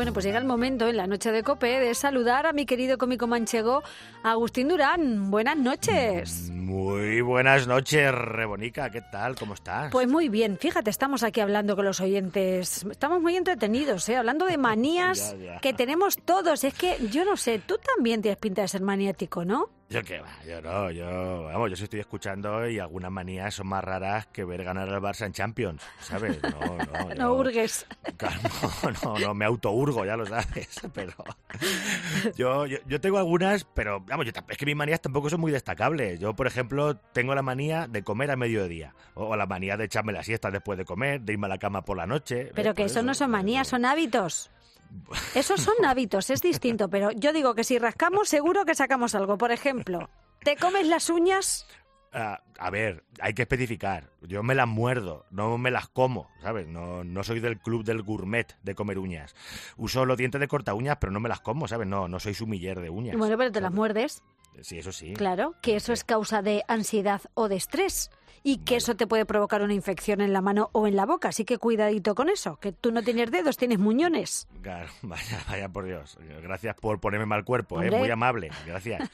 Bueno, pues llega el momento en la noche de COPE de saludar a mi querido cómico manchego, Agustín Durán. Buenas noches. Muy buenas noches, Rebonica. ¿Qué tal? ¿Cómo estás? Pues muy bien. Fíjate, estamos aquí hablando con los oyentes. Estamos muy entretenidos, hablando de manías Ya. que tenemos todos. Es que, yo no sé, tú también tienes pinta de ser maniático, ¿no? Yo qué va, yo sí estoy escuchando y algunas manías son más raras que ver ganar al Barça en Champions, ¿sabes? No hurgues. Claro, no, me autohurgo, ya lo sabes, pero yo tengo algunas, pero es que mis manías tampoco son muy destacables. Yo, por ejemplo, tengo la manía de comer a mediodía, o la manía de echarme la siesta después de comer, de irme a la cama por la noche. Pero que eso no son manías, son hábitos. Esos son hábitos, es distinto, pero yo digo que si rascamos seguro que sacamos algo. Por ejemplo, ¿te comes las uñas? A ver, hay que especificar. Yo me las muerdo, no me las como, ¿sabes? No soy del club del gourmet de comer uñas. Uso los dientes de corta uñas, pero no me las como, ¿sabes? No soy sumiller de uñas. Bueno, pero te las muerdes. Sí, eso sí. Claro, que eso es causa de ansiedad o de estrés. Y que eso te puede provocar una infección en la mano o en la boca. Así que cuidadito con eso, que tú no tienes dedos, tienes muñones. Claro, vaya por Dios. Gracias por ponerme mal cuerpo, Hombre. muy amable. Gracias.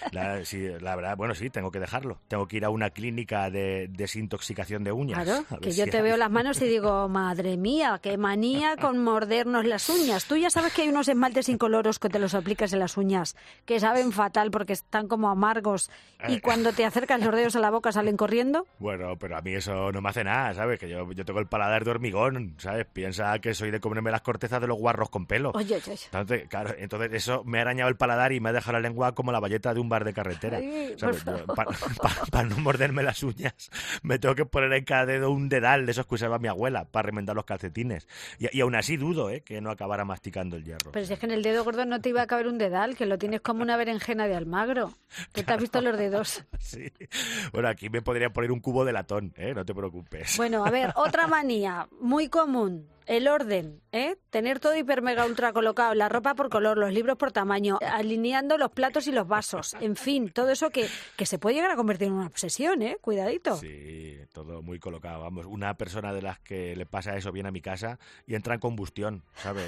La verdad, bueno, sí, tengo que dejarlo. Tengo que ir a una clínica de desintoxicación de uñas. Claro, que yo te veo las manos y digo, madre mía, qué manía con mordernos las uñas. Tú ya sabes que hay unos esmaltes incoloros que te los aplicas en las uñas, que saben fatal porque están como amargos y cuando te acercas los dedos a la boca salen corriendo. Bueno, pero a mí eso no me hace nada, ¿sabes? Que yo tengo el paladar de hormigón, ¿sabes? Piensa que soy de comerme las cortezas de los guarros con pelo. Oye. Entonces, claro, eso me ha arañado el paladar y me ha dejado la lengua como la valleta de un bar de carretera. Ay, ¿sabes? Para no morderme las uñas, me tengo que poner en cada dedo un dedal de esos que usaba mi abuela para remendar los calcetines. Y aún así dudo, que no acabara masticando el hierro. Pero si es que en el dedo gordo no te iba a caber un dedal, que lo tienes como una berenjena de Almagro. ¿Qué te has visto los dedos? Sí. Bueno, aquí me podría poner un cubo de latón, no te preocupes. Bueno, a ver, otra manía muy común. El orden, tener todo hiper mega ultra colocado, la ropa por color, los libros por tamaño, alineando los platos y los vasos, en fin, todo eso que se puede llegar a convertir en una obsesión, cuidadito. Sí, todo muy colocado, vamos, una persona de las que le pasa eso viene a mi casa y entra en combustión, ¿sabes?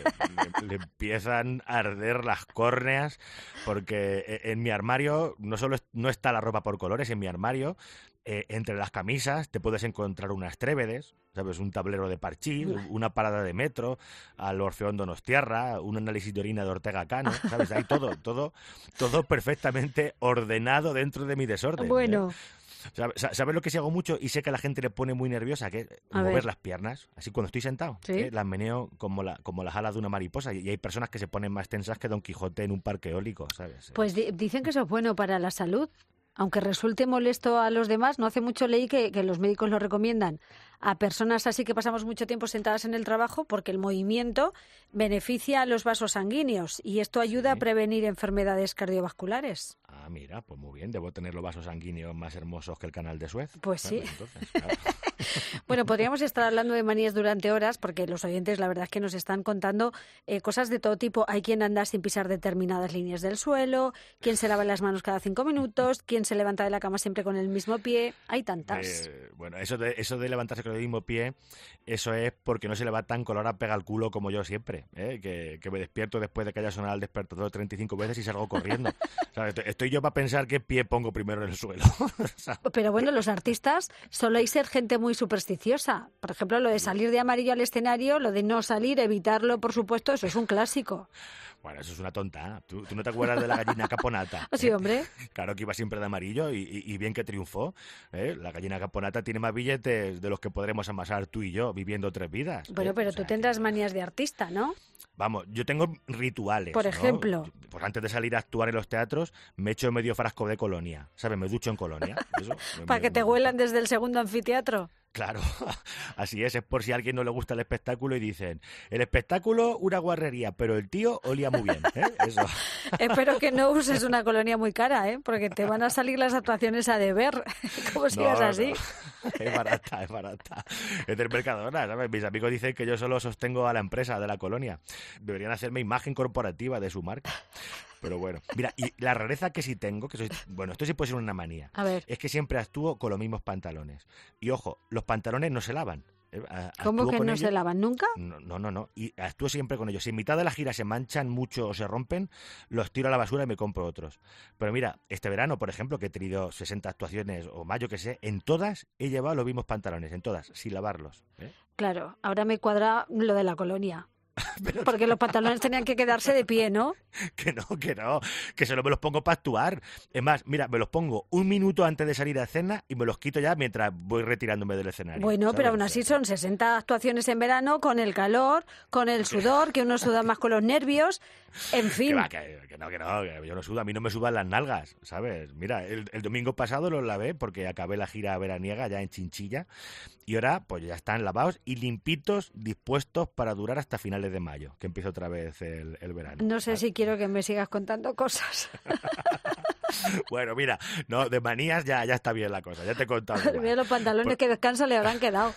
Le empiezan a arder las córneas porque en mi armario no está la ropa por colores, en mi armario entre las camisas te puedes encontrar unas trébedes, ¿sabes? Un tablero de parchís, una parada de metro, al Orfeón Donostiarra, un análisis de orina de Ortega Cano, ¿sabes? Hay todo perfectamente ordenado dentro de mi desorden. Bueno. ¿Sabes lo que sí hago mucho? Y sé que a la gente le pone muy nerviosa, que es mover las piernas, así cuando estoy sentado. ¿Sí? Las meneo como las alas de una mariposa. Y hay personas que se ponen más tensas que Don Quijote en un parque eólico, ¿sabes? Pues dicen que eso es bueno para la salud. Aunque resulte molesto a los demás, no hace mucho leí que los médicos lo recomiendan a personas así que pasamos mucho tiempo sentadas en el trabajo porque el movimiento beneficia a los vasos sanguíneos y esto ayuda a prevenir enfermedades cardiovasculares. Ah, mira, pues muy bien, debo tener los vasos sanguíneos más hermosos que el canal de Suez. Pues sí. Entonces, claro. Bueno, podríamos estar hablando de manías durante horas porque los oyentes la verdad es que nos están contando cosas de todo tipo. Hay quien anda sin pisar determinadas líneas del suelo, quien se lava las manos cada 5 minutos, quien se levanta de la cama siempre con el mismo pie. Hay tantas. Bueno, eso de levantarse con el mismo pie, eso es porque no se levantan con la hora pega al culo como yo siempre, que me despierto después de que haya sonado el despertador 35 veces y salgo corriendo. ¿Sabes? Estoy yo para pensar qué pie pongo primero en el suelo. Pero bueno, los artistas soléis ser gente muy supersticiosa. Por ejemplo, lo de salir de amarillo al escenario, lo de no salir, evitarlo, por supuesto, eso es un clásico. Bueno, eso es una tonta. ¿Tú no te acuerdas de la gallina caponata? Sí, hombre. Claro que iba siempre de amarillo y bien que triunfó. La gallina caponata tiene más billetes de los que podremos amasar tú y yo viviendo 3 vidas. Bueno, pero tú tendrás manías de artista, ¿no? Vamos, yo tengo rituales. Por ejemplo. ¿no? Pues antes de salir a actuar en los teatros, me echo medio frasco de colonia. ¿Sabes? Me ducho en colonia. Para que te huelan desde el segundo anfiteatro. Claro, así es por si a alguien no le gusta el espectáculo y dicen, el espectáculo una guarrería, pero el tío olía muy bien, eso. Espero que no uses una colonia muy cara, porque te van a salir las actuaciones a deber, como sigas así. No. Es barata. Es del Mercadona, ¿sabes? Mis amigos dicen que yo solo sostengo a la empresa de la colonia. Deberían hacerme imagen corporativa de su marca. Pero bueno, mira, y la rareza que sí tengo, bueno, esto sí puede ser una manía, a ver. es que siempre actúo con los mismos pantalones. Y ojo, los pantalones no se lavan. ¿Cómo que no ellos. se lavan nunca? No. Y actúo siempre con ellos. Si en mitad de la gira se manchan mucho o se rompen, los tiro a la basura y me compro otros. Pero mira, este verano, por ejemplo, que he tenido 60 actuaciones o más, yo que sé, en todas he llevado los mismos pantalones, en todas, sin lavarlos. Claro, ahora me cuadra lo de la colonia. Porque los pantalones tenían que quedarse de pie, ¿no? Que no, que solo me los pongo para actuar. Es más, mira, me los pongo un minuto antes de salir a cena y me los quito ya mientras voy retirándome del escenario. Bueno, ¿sabes? pero aún así son 60 actuaciones en verano, con el calor, con el sudor, que uno suda más con los nervios, en fin. Que no, que yo no sudo, a mí no me sudan las nalgas, ¿sabes? Mira, el domingo pasado los lavé porque acabé la gira veraniega ya en Chinchilla y ahora pues ya están lavados y limpitos, dispuestos para durar hasta finales de mayo, que empieza otra vez el verano. No sé si quiero que me sigas contando cosas. Bueno, mira, no, de manías ya está bien la cosa, ya te he contado. Mira, los pantalones que descansan le habrán quedado.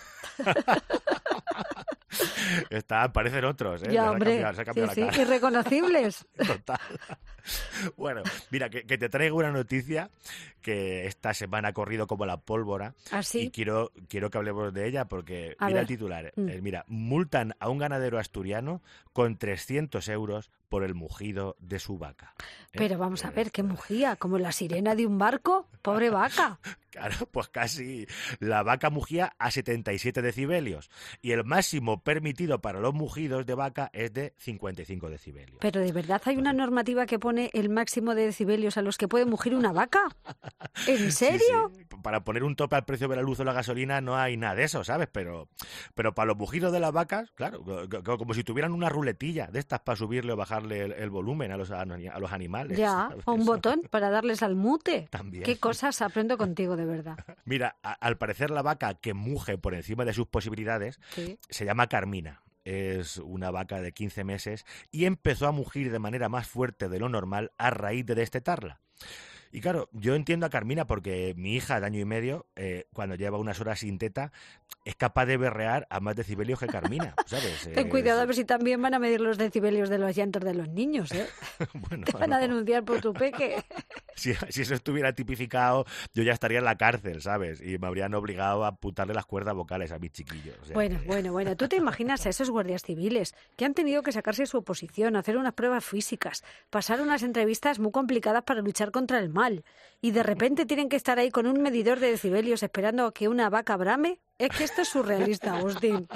Parecen otros, ¿eh? Ya, hombre, se ha cambiado sí, la cara. irreconocibles. Total. Bueno, mira, que te traigo una noticia que esta semana ha corrido como la pólvora. ¿Ah, sí? Y quiero que hablemos de ella porque, A mira ver. el titular. Mira, multan a un ganadero asturiano con 300 euros por el mugido de su vaca. Pero vamos a ver, ¿qué mugía? ¿Como la sirena de un barco? ¡Pobre vaca! Claro, pues casi. La vaca mugía a 77 decibelios y el máximo permitido para los mugidos de vaca es de 55 decibelios. ¿Pero de verdad hay una normativa que pone el máximo de decibelios a los que puede mugir una vaca? ¿En serio? Sí. Para poner un tope al precio de la luz o la gasolina no hay nada de eso, ¿sabes? Pero para los mugidos de las vacas, claro, como si tuvieran una ruletilla de estas para subirle o bajarle el volumen a los animales. Ya, ¿sabes? o un botón para darles al mute. También. ¿Qué cosas aprendo contigo, de verdad? Mira, al parecer la vaca que muge por encima de sus posibilidades Sí. se llama Carmina. Es una vaca de 15 meses y empezó a mugir de manera más fuerte de lo normal a raíz de destetarla. Y claro, yo entiendo a Carmina porque mi hija de 1 año y medio, cuando lleva unas horas sin teta, es capaz de berrear a más decibelios que Carmina, ¿sabes? Ten cuidado a ver si también van a medir los decibelios de los llantos de los niños, ¿eh? Bueno, Te van a no. denunciar por tu peque. Si eso estuviera tipificado, yo ya estaría en la cárcel, ¿sabes? Y me habrían obligado a amputarle las cuerdas vocales a mis chiquillos. O sea Bueno. ¿Tú te imaginas a esos guardias civiles que han tenido que sacarse su oposición, hacer unas pruebas físicas, pasar unas entrevistas muy complicadas para luchar contra el mal y de repente tienen que estar ahí con un medidor de decibelios esperando a que una vaca brame? Es que esto es surrealista, Agustín.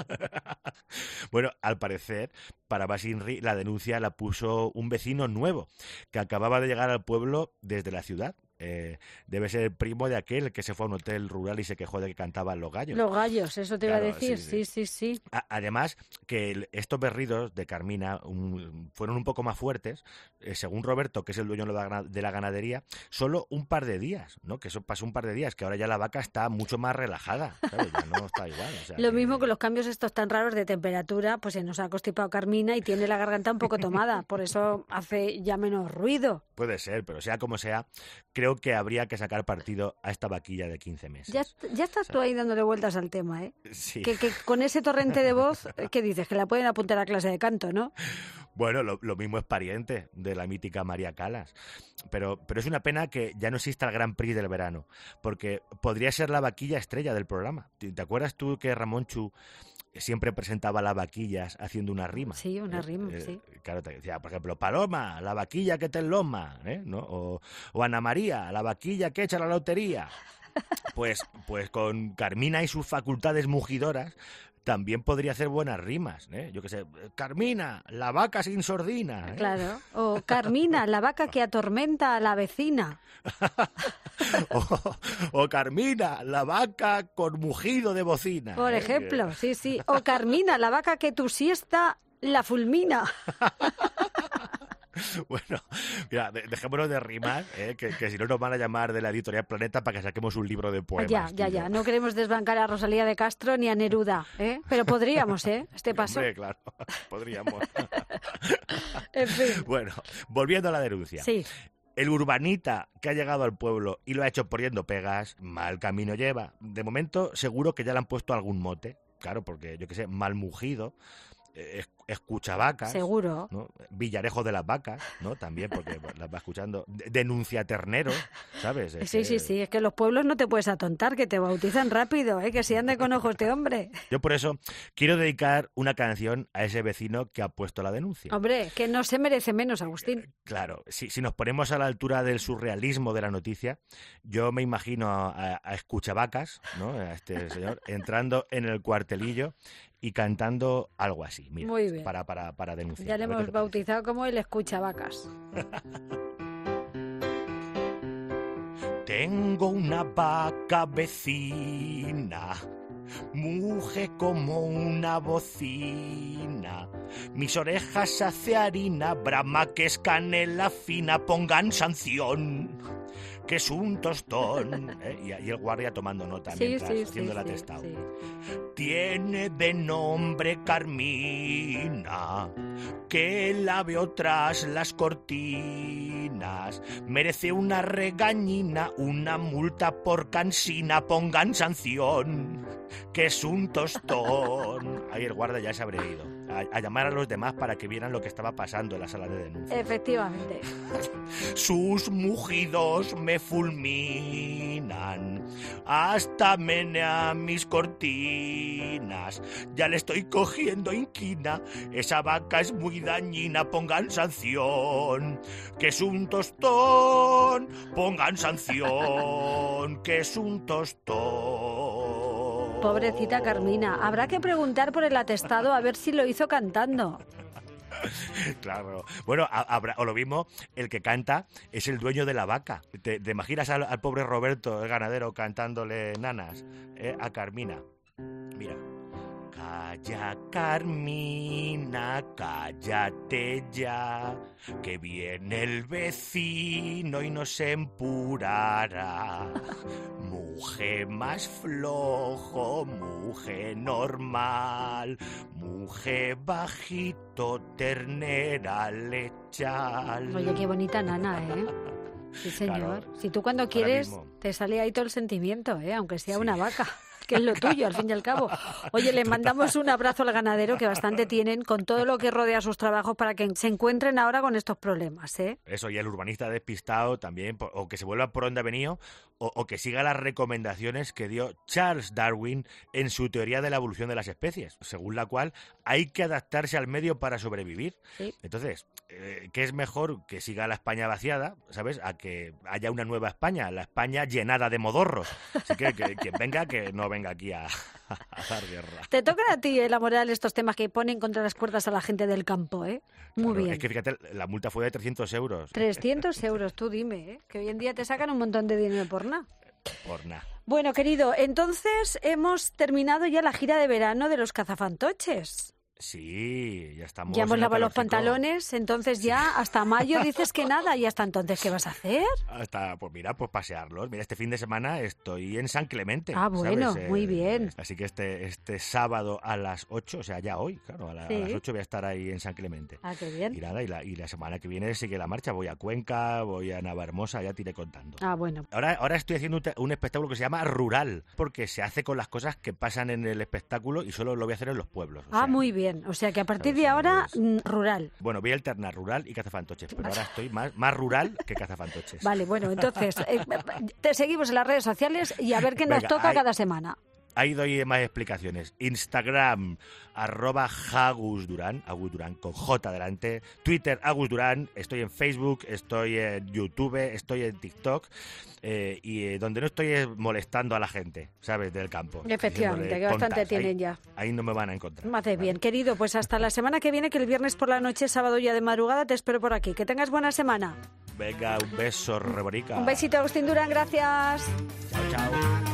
Bueno, al parecer, para más Inri, la denuncia la puso un vecino nuevo que acababa de llegar al pueblo desde la ciudad. Debe ser el primo de aquel que se fue a un hotel rural y se quejó de que cantaban los gallos. Los gallos, eso te iba a Claro, decir, sí. sí. Además, que estos berridos de Carmina fueron un poco más fuertes, según Roberto, que es el dueño de la ganadería, solo un par de días, ¿no? Que eso pasó un par de días, que ahora ya la vaca está mucho más relajada, ¿sabes? Ya no está igual. O sea, Lo mismo que los cambios estos tan raros de temperatura, pues se nos ha constipado Carmina y tiene la garganta un poco tomada, por eso hace ya menos ruido. Puede ser, pero sea como sea, creo que habría que sacar partido a esta vaquilla de 15 meses. Ya estás tú ahí dándole vueltas al tema, ¿eh? Sí. Que con ese torrente de voz, ¿qué dices? Que la pueden apuntar a clase de canto, ¿no? Bueno, lo mismo es pariente de la mítica María Calas. Pero es una pena que ya no exista el Gran Prix del verano, porque podría ser la vaquilla estrella del programa. ¿Te acuerdas tú que Ramón Chu siempre presentaba las vaquillas haciendo una rima? Sí, una rima, sí. Claro, te decía, por ejemplo, Paloma, la vaquilla que te enloma, ¿no? O Ana María, la vaquilla que echa la lotería. Pues con Carmina y sus facultades mugidoras también podría hacer buenas rimas, ¿eh? Yo qué sé, Carmina, la vaca sin sordina, ¿eh? Claro. O Carmina, la vaca que atormenta a la vecina. o Carmina, la vaca con mugido de bocina. Por ejemplo, sí. O Carmina, la vaca que tu siesta la fulmina. Bueno, mira, dejémonos de rimar, que si no nos van a llamar de la editorial Planeta para que saquemos un libro de poemas. Ya. No queremos desbancar a Rosalía de Castro ni a Neruda, ¿eh? Pero podríamos, este paso. Hombre, claro, podríamos. En fin. Bueno, volviendo a la denuncia. Sí. El urbanita que ha llegado al pueblo y lo ha hecho poniendo pegas, mal camino lleva. De momento, seguro que ya le han puesto algún mote. Claro, porque, yo qué sé, mal mugido. Escuchavacas. Seguro. ¿No? Villarejo de las Vacas, ¿no? También, porque las va escuchando. Denuncia Ternero, ¿sabes? Sí, es que los pueblos no te puedes atontar, que te bautizan rápido, que si ande con ojos de hombre. Yo por eso quiero dedicar una canción a ese vecino que ha puesto la denuncia. Hombre, que no se merece menos, Agustín. Claro, si nos ponemos a la altura del surrealismo de la noticia, yo me imagino a Escuchavacas, ¿no? A este señor, entrando en el cuartelillo y cantando algo así, mira, muy bien. Para denunciar. Ya le hemos bautizado como el Escuchavacas. Tengo una vaca vecina, muge como una bocina, mis orejas hace harina, brama que es canela fina, pongan sanción, que es un tostón. Y el guardia tomando nota mientras haciendo el atestado. Sí. Tiene de nombre Carmina, que la veo tras las cortinas, merece una regañina, una multa por cansina, pongan sanción, que es un tostón. Ahí el guardia ya se habría ido a llamar a los demás para que vieran lo que estaba pasando en la sala de denuncia. Efectivamente. Sus mugidos me fulminan, hasta menea mis cortinas, ya le estoy cogiendo inquina, esa vaca es muy dañina, pongan sanción, que es un tostón, pongan sanción, que es un tostón. Pobrecita Carmina, habrá que preguntar por el atestado a ver si lo hizo cantando. Claro. Bueno, o lo mismo, el que canta es el dueño de la vaca. ¿Te imaginas al pobre Roberto, el ganadero, cantándole nanas a Carmina? Mira. Calla, Carmina, cállate ya, que viene el vecino y nos empurará. Mujer más flojo, mujer normal, mujer bajito, ternera lechal. Oye, qué bonita nana, ¿eh? Sí, señor. Claro, si tú cuando quieres te sale ahí todo el sentimiento, aunque sea una vaca. Que es lo tuyo, al fin y al cabo. Oye, le mandamos un abrazo al ganadero, que bastante tienen con todo lo que rodea sus trabajos para que se encuentren ahora con estos problemas, ¿eh? Eso, y el urbanista despistado también, o que se vuelva por donde ha venido, o que siga las recomendaciones que dio Charles Darwin en su teoría de la evolución de las especies, según la cual hay que adaptarse al medio para sobrevivir. Sí. Entonces, ¿qué es mejor que siga la España vaciada, ¿sabes?, a que haya una nueva España, la España llenada de modorros? Así que quien venga, que no venga aquí a dar guerra. Te toca a ti elaborar estos temas que ponen contra las cuerdas a la gente del campo, ¿eh? Muy bien. Es que fíjate, la multa fue de 300 euros. 300 euros, tú dime, que hoy en día te sacan un montón de dinero por nada. Por nada. Bueno, querido, entonces hemos terminado ya la gira de verano de los cazafantoches. Sí, ya estamos. Ya hemos lavado los pantalones, entonces ya sí. Hasta mayo dices que nada, y hasta entonces, ¿qué vas a hacer? Pues pasearlos. Mira, este fin de semana estoy en San Clemente. Ah, bueno, ¿sabes? Muy bien. Así que este sábado a las 8, o sea, ya hoy, claro, a las 8 voy a estar ahí en San Clemente. Ah, qué bien. Y nada, y la semana que viene sigue la marcha, voy a Cuenca, voy a Navahermosa, ya te iré contando. Ah, bueno. Ahora estoy haciendo un espectáculo que se llama Rural, porque se hace con las cosas que pasan en el espectáculo y solo lo voy a hacer en los pueblos. Muy bien. O sea que a partir de ahora, rural. Bueno, voy a alternar rural y cazafantoches, pero ahora estoy más rural que cazafantoches. Vale, bueno, entonces te seguimos en las redes sociales y a ver qué nos toca cada semana. Ahí doy más explicaciones. Instagram, @AgusDurán, Agus Durán con J delante. Twitter, Agus Durán. Estoy en Facebook, estoy en YouTube, estoy en TikTok. Y donde no estoy es molestando a la gente, ¿sabes? Del campo. Efectivamente, que bastante tienen ya. Ahí no me van a encontrar. Me haces bien, querido. Pues hasta la semana que viene, que el viernes por la noche, sábado ya de madrugada, te espero por aquí. Que tengas buena semana. Venga, un beso, rebonica. Un besito, Agustín Durán, gracias. Chao, chao.